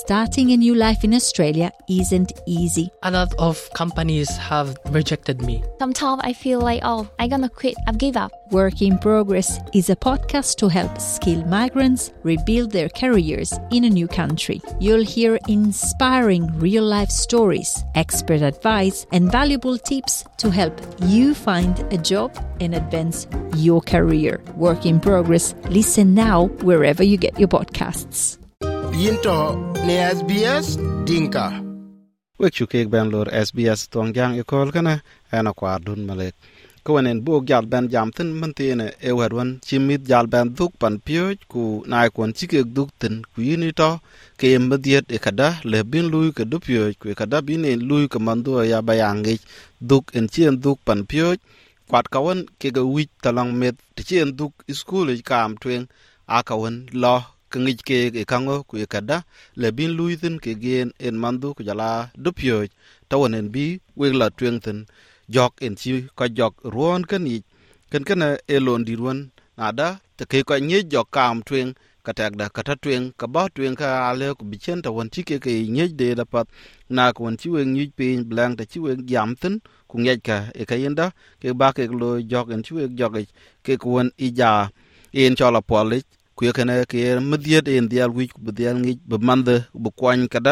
starting a new life in Australia isn't easy. A lot of companies have rejected me. Sometimes I feel like, I'm gonna quit, I've give up. Work in Progress is a podcast to help skilled migrants rebuild their careers in a new country. You'll hear inspiring real-life stories, expert advice, and valuable tips to help you find a job and advance your career. Work in Progress. Listen now wherever you get your podcasts. Yinto ne SBS Dinka. Wek chukek ben lor SBS Tongjang ekol kana ana kwardun malek. Kawanen bog jal ben jamten mantene e wadwan chimit jal ben duk pan pioj ku nai kon chike duk ten ku yinito ke mbadiet e kada le bin lui ke du pioj ku kada bin en lui ke mando ya bayangi duk en chien duk pan pioj kwat kawan ke ga wich talang met chien duk school e kam twen akawan lo kengij ke e kango ku kada le bin lui ten ke gen en mando ku jala du pioj tawanen bi we la twen ten jok en chi ko jok ruon kan ni kan kana elon di ruon nada te ke ko nye jok kam twen katak da kata twen ka ba twen ka ale ku bichen ta won chi ke nye de da pat na ko won chi wen nyi pin blang ta chi wen yam ten ku nye ka e ka yenda ke ba ke lo jok en chi wen jok ke ku won i ja en chola polik ku kana ke mdiet en dial wi ku dial ngi be mande bu kwan kada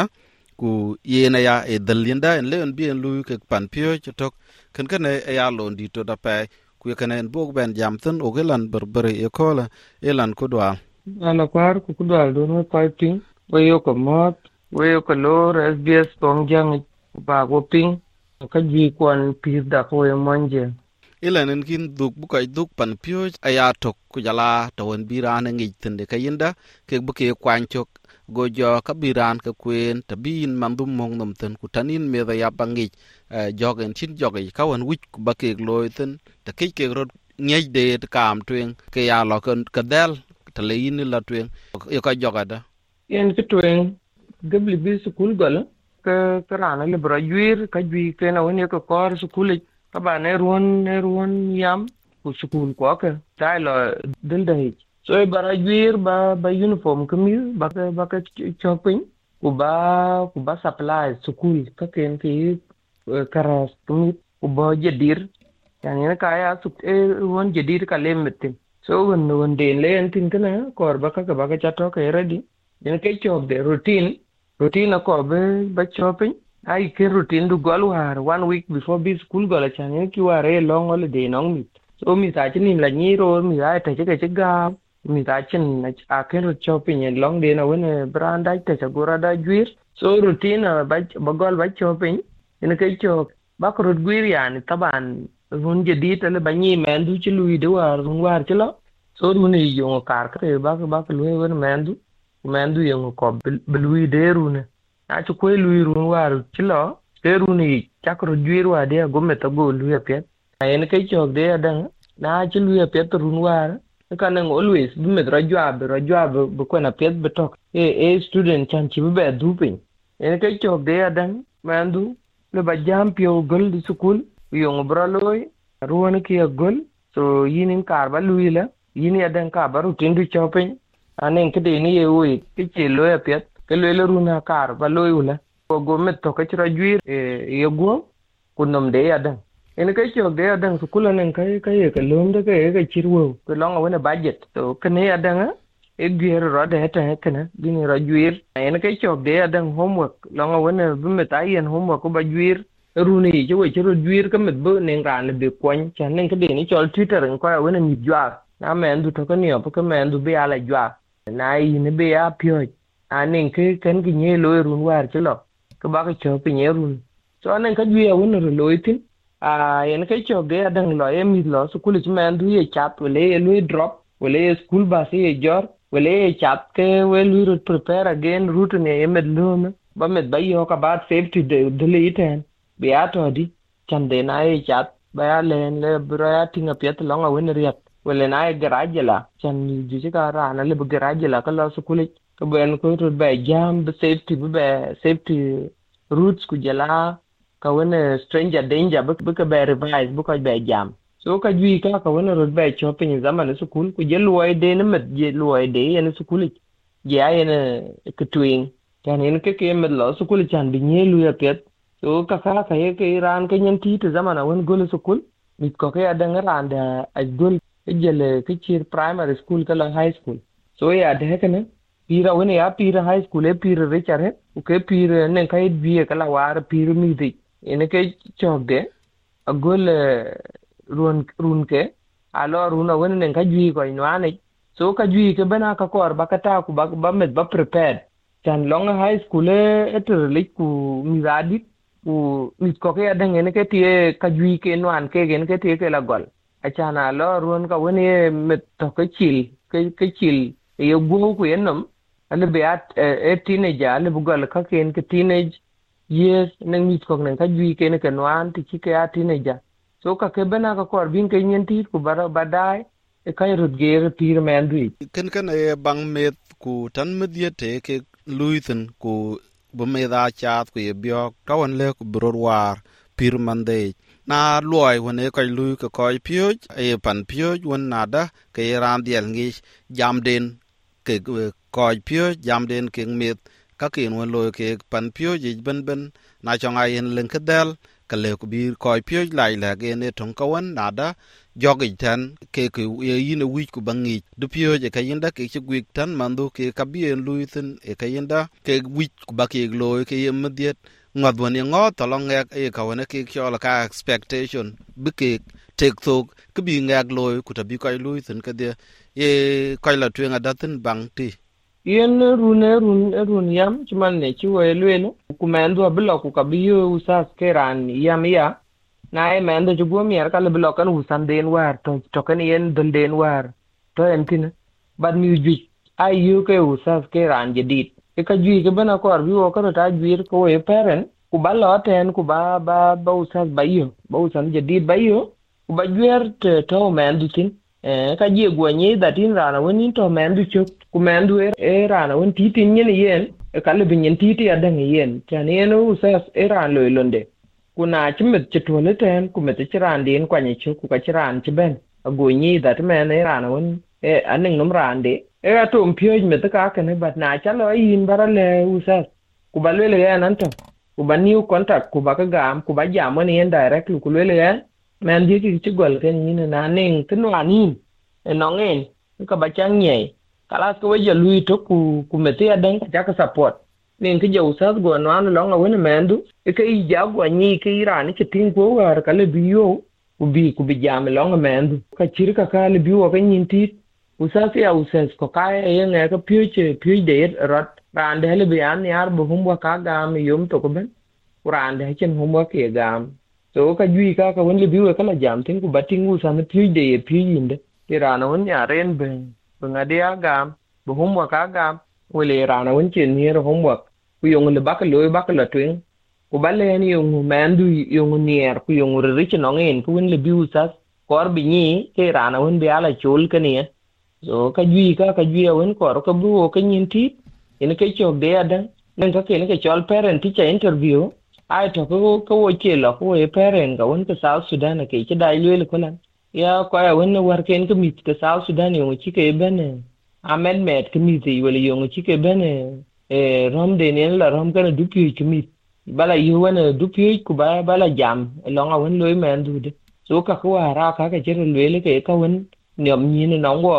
ku yena ya e dalinda en len bien lu ke pan pio tok kan kan e ya lon di to da pe ku kan en bog ben jamten o gelan berbere e kola elan ku dwa ana kwar ku dwa do no fighting we yo ko mot we yo ko lor SBS Tongjang ba go ping ka ji kwan pir da ko e monje elan en kin duk bu kai duk pan pio aya tok ku jala to won birane ngi tende kayinda ke bu ke kwan chok gojo kabiran ka kwen tabin mandum mong nom ten kutanin me da ya bangi jogen chin jogi kawan wich bake loiten ta ke rod nyej de kam twen ke ya lo ka dal talein la twen yo ka jogada yen ke twen gabli bi school gala ka rana le brajuir ka jwi ke na woni ko kor school ka ba ne ruon yam ku school ko ka dai lo dil dai so bara juir ba uniform kami ba shopping ku ba supply school ka ken ki karas kami ku ba jedir yani na kaya su won jedir ka lemte so won de le antin kana kor ba ka chato ka ready den ke job de routine ko ba shopping ai ke routine du gol war 1 week before be school gola chane ki ware long holiday nong mit so mi ta chini la ni ro mi ai ta che ga mi ta chin a ken shopping en long day na wona brand ai ta gora da juir so routine ba gol ba shopping en ke chok ba ko guir yani taban run jadid le ba ni men du chi lui de war chi lo so du ni yo kar ka ba lui won men du yo ko lui de rune a chu ko lui run war chi lo de rune chak ro juir wa de go meta go lui pet en ke chok de dan na chi lui pet run war kanang always bimet rajwa bu ko na pet betok e student chan chi be dupin en ke chok de adan mandu le ba jam pio gol di school yong braloy ruwan ki gol so yinin kar ba luila yini adan ka baru tindu shopping anen ke de ni e wi ke che loy pet ke le runa kar ba loy ula go met to ke rajwir e go kunom de adan en ke chok de adan school anen kai ke lom de ke chirwo ke long wona budget to kene adan e gier ro de ta kana bini rajwir en ke chok de adan homework long wona bimme tayen homework ko bajwir runi je we chiro jwir ka met bo nen ran be kwon chan nen ke de ni chol Twitter ko wona mi jwa na men du to ka ni op ka men du be ala jwa na yi ne be a pyo anen ke ken ki nye lo run war chilo ka ba ka chok pinye run so anen ka jwi wona ro loitin en ke chok de adan lo e mi lo su kuli men du ye chat wele lu drop wele school bus ye jor wele chat ke we lu prepare again route ne emed lo ba met ba yo ka ba safety de le iten be ato di chande na ye chat ba ya len le bra tinga pet long a wen riat wele na ye garage la chan ji ka ra na le garage la ka lo su kuli ka ben ko to ba jam be safety routes ku jala ka wona stranger danger bu ka be revise bu ka be jam so ka jwi ka wona road be shopping zaman school ku je luoy de ne met je luoy de en school je ay en ke twing chan in ke med lo school chan bi nye lu ya pet so ka ke ran ke nyen ti te zaman awen gol school mit ko ke adang ran da ajgol ejele ke chir primary school ka la high school so ya de ke ne pira wen ya pira high school e pira richard he ke pira ne kai bi ka la war pira mi de ene ke chok de agol run ke alo run wen ne ka ji ko inwane so ka ji ke bana ka kor ba ka ta ku ba met ba prepared chan long high school e terlik ku mi radit ku mit ko ke adang ene ke tie ka ji ke nwan ke gen ke tie ke la gol achana lo run ka wen e met to ke chil e go ku enom ale be at e teenager ale bugol ka ken ke teenage years nang mit ko nang ka ji ke ne ke nwan ti ke a teenager so ka ke bana ka kor bin ke nyen ti ku bara badai e kai rut ger pir men dui ken e bang met ku tan medye te ke luithen ku bo me da chat ku ye biok tawon le ku bro war pir mande na loy won e kai lui ko koi pyoj e pan pyoj won nada ke ran diel ngi jam den ke koi pyoj jam den ke met ka ken won loy ke pan pyoj ben na chonga yen len kedel ka le ku bir koi pyoj lai la ge ne ton kawan nada jogi tan ke ye yin wi ku bangi du pyoj e kayinda ke chigwik tan mandu ke kabien luithen e kayinda ke wi ku bakke loy ke yem diet ngod woni ngot to long ek e ka wona ke chola ka expectation bike tek tok ke bi ngak loy ku ta bi koy luithen ke de e koy la twenga daten bang ti yen run yam chuman ne chiwo elwelo ku mendo ablo ku kabiyo usas keran yam ya na e mendo jugo mier kale blo kan usan den war to kan yen den war to entin bad mi ju ayu ke usas keran jedit e ka ju ke bana ko arbi o ka ta juir ko e parent ku balo ten ku ba usas usan jedit bayo ku ba juer to mendo tin ka je gwenye datin rana woni to mendu chok ku mendu e rana won titin nyen yen e kale binyen titi adang yen tan yen usas e ran londe kuna chimet chitole ten ku met chiran den kwanye chok ku ka chiran chiben agonye dat men e rana won e aning nom rande e atom pyoj met ka kane bat na chalo yin barale usas ku balwele yan anto ku ba new contact ku ba ka gam ku ba jam woni en direct ku lwele yan men di ki chigol ken yin na ning tinwanin enongen ka ba chang nye kala ko we lui to ku meti adan ka ka support ning ki jo usas go no an long awene mendu e ka i jago ni ki irani ki tin ko war kale biyo ku bi jam long mendu ka chirka kale biyo ka nyinti usas ya usas ko ka e nge ka pye de rot rande hele bian yar bu humwa ka gam yum to ko ben rande chen humwa ke gam so ka jui ka won le biyo ka la jam tin ku batingu san pye de pye yinde irana won ya ren ben ngadia gam bu humwa ka gam wele irana won chen ni ro humwa ku yong le bak la twin ku balle ni yong mendu yong nier ku yong rich no ngin ku won le biu sas kor bi ni ke irana won bi ala chul ka ni so ka jui won kor ka bu ka nyin ti in ke chok de ada nen ka ke chol parent teacher interview ai to ko wo che lo ko e parent ka won ka South Sudan ke che dai le ko lan ya ko ya won war ken ka mit ka South Sudan yo chi ke ben amen met ka mit wala yo chi ke ben rom de ne la rom ka du pi ki mit bala yo wona du pi ku bala jam lo nga won loy men du de so ka ko ara ka che le ke ka won nyom ni ne nong wo.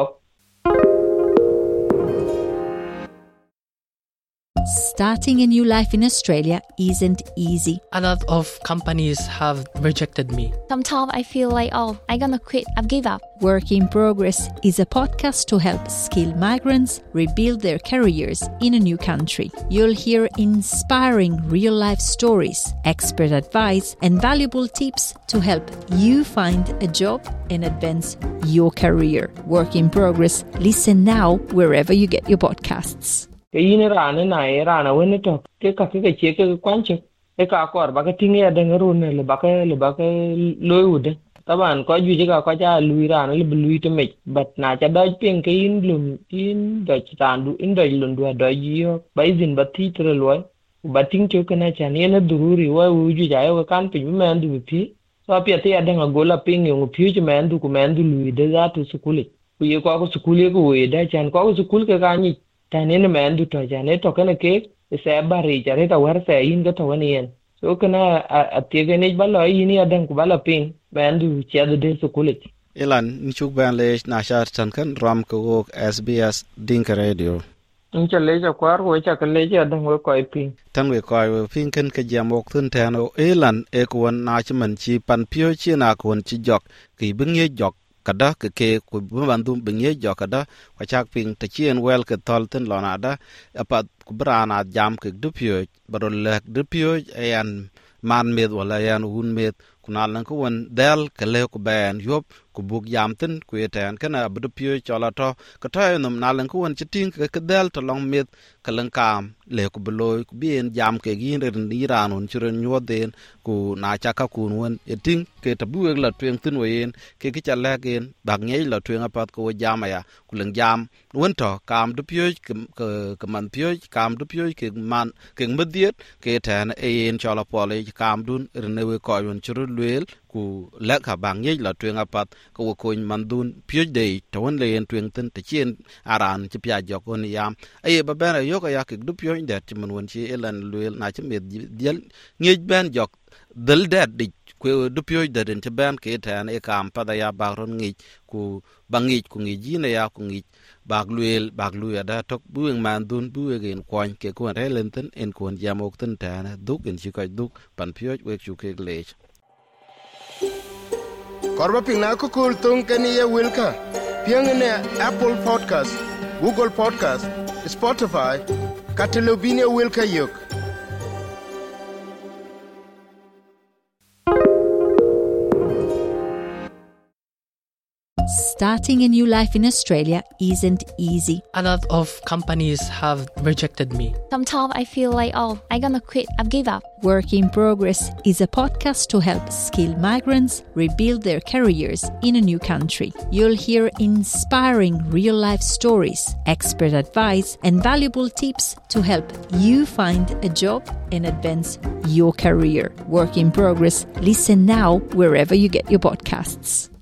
Starting a new life in Australia isn't easy. A lot of companies have rejected me. Sometimes I feel like, I'm gonna quit. I've give up. Work in Progress is a podcast to help skilled migrants rebuild their careers in a new country. You'll hear inspiring real-life stories, expert advice, and valuable tips to help you find a job and advance your career. Work in Progress. Listen now wherever you get your podcasts. Ke yin rana woni to ke che ke kwanche e ka kor ba ka tingi ya den ru ne le ba ka loyude taban ko ju ga ko ja lui rana le lui te me bat na cha doj ping ke yin lum in do chandu in do lun do do yo ba izin ba ti tre loy ba ting che ke na cha ne na dururi wa u ju ja yo kan pin me ndu pi so pia te ya den gola ping yo pi ju me ndu ku me ndu lui de za tu sukuli ku ye ko sukuli ko we da chan ko sukul ke ga ni tane ne men du to jane to kana ke se bari jare ta war se in ga to wani yen so kana a tiege ne balo yini adan ku bala pin bandu che de school ilan nchuk ban le na shar tan kan ram ko SBS Dinka Radio incha leja kwar wo cha leja adan wo ko pin tan we ko pin kan ka jamok thun tano ilan e ko na chman chi pan pio chi na kon chi jok ki binge jok kada ke ku bandum binge jok kada wa chak pin ta chien wel ke tol tin lona da apa ku brana jam ke du pio barol lek du pio an man med wala yan hun med kunal nan ko won del ke le ku ben yop ku buk yam tin ku eten kana du pio chola to ka ta num nalan ko won chiting ke del to long med kalan kam le ku beloy ku bien jam ke gin ren iran on churen nyoden ku na cha ka kun won eting ke tabu la twen tin wen ke ki cha la gen bag nyei la twen apat ko jam ya ku leng jam won to kam du pio ke man pio kam du pio ke man ke mediet ke tan en chola pole kam dun ren we ko yon churu luel ku lek ha bang nyei la twen apat ko ko man dun pio de to won le en twen tin te chen aran chi pya jok on yam ai ba ben yo ka ya ke du pio det ti man won chi elan luel na chi med diel ngej ben jok dal det di ku du pio de den te ben ke tan e kam pa da ya ba ron ngej ku bangij ku ngej ne ya ku ngej bag luel da tok bueng man dun bueng en kwan ke ko re len tin en kon jamok tin ta na duk en chi ka duk pan pio we chu ke lech korba pina ko kul tung kani ye wilka piang ne Apple Podcast, Google Podcast, Spotify katelobine wilka yok. Starting a new life in Australia isn't easy. A lot of companies have rejected me. Sometimes I feel like, I'm gonna quit. I've give up. Work in Progress is a podcast to help skilled migrants rebuild their careers in a new country. You'll hear inspiring real-life stories, expert advice, and valuable tips to help you find a job and advance your career. Work in Progress. Listen now wherever you get your podcasts.